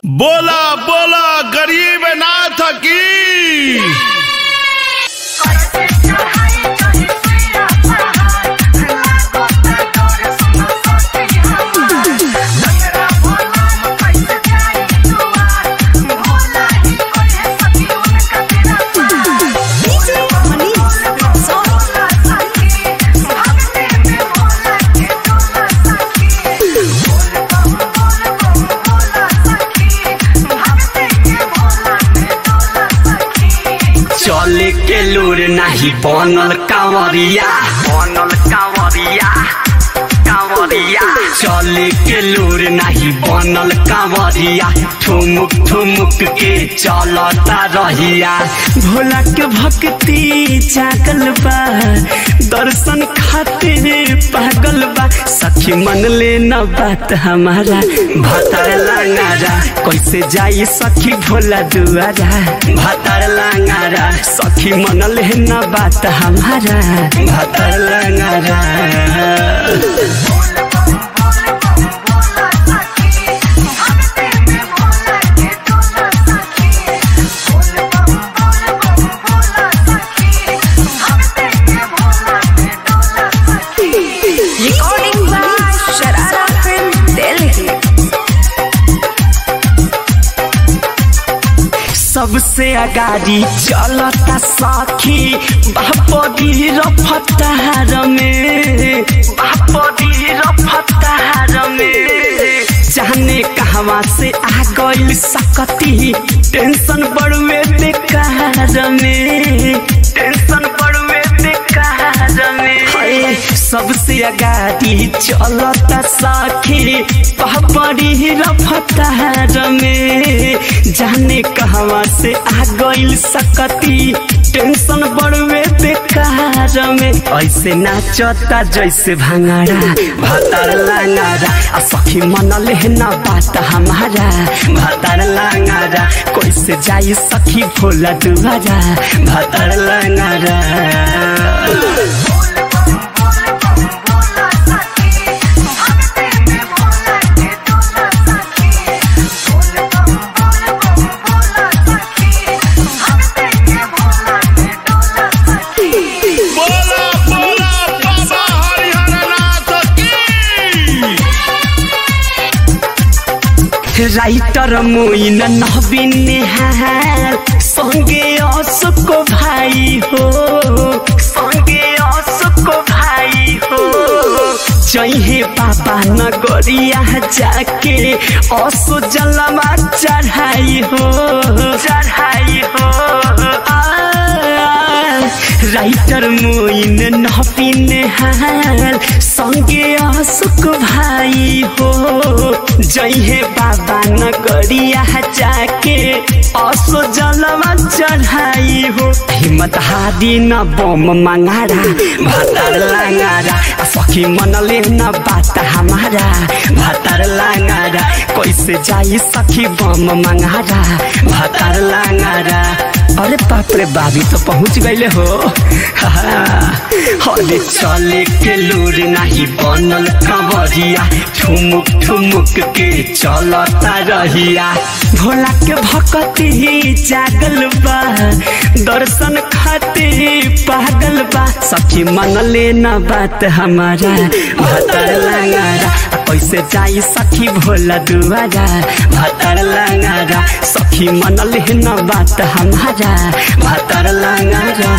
बोला बोला गरीब नाथ की। चले के लूर नहीं बनल कांवरिया चले के लूर नहीं बनल कांवरिया ठुमुक ठुमुक के चलता रहिया। भोला के भक्ति जागल बा दर्शन खातिर पागल बा सखी मन ले न बात हमारा भतर लांगारा कैसे जाई सखी भोला दुआरा भतर लांगारा सखी मन ले न बात हमारा भतर लांगारा। सबसे अगाड़ी चलता सखी बापदी रफ्तार में जाने कहवा से आ गइल सकती टेंशन बड़ुए बेकार में सबसे अगाड़ी चलता सखी बापदी रफ्तार में जाने कहवा से आ गइल सकती टेंशन बड़ुए बेकार में ऐसे नाचता जैसे भांगारा भतर लांगारा आ सखी मन लेना बात हमारा भतर लांगारा कैसे जाई सखी भोला दुआरा भतर लांगारा। राइटर मोइन नवीन निहाल संगे अशोक भाई हो जइहे पापा नगरिया जाके असो जलमा चढ़ाई हो राइटर मोइन नवीन निहाल संगे अशोक भाई हो जइहे बाबा नगरिया जाके असो जलमा चढ़ाई हो हिम्मत हारी न बम मंगारा भतर लांगारा सखी मन ले न बात हमारा भतर लांगारा कैसे जाई सखी बम मंगारा भतर लांगारा। अरे बाप रे बाबी तो पहुँच गईले हो। अरे चले के लूर नहीं बनल कांवरिया ठुमुक ठुमुक के चलता रहिया। भोला के भक्ति जागल बा दर्शन खातिर पागल बा सखी मन ले न बात हमारा भतर लांगारा कैसे जाई सखी भोला दुआरा भतर लांगारा सखी मन ले न बात हमारा भतर लांगारा।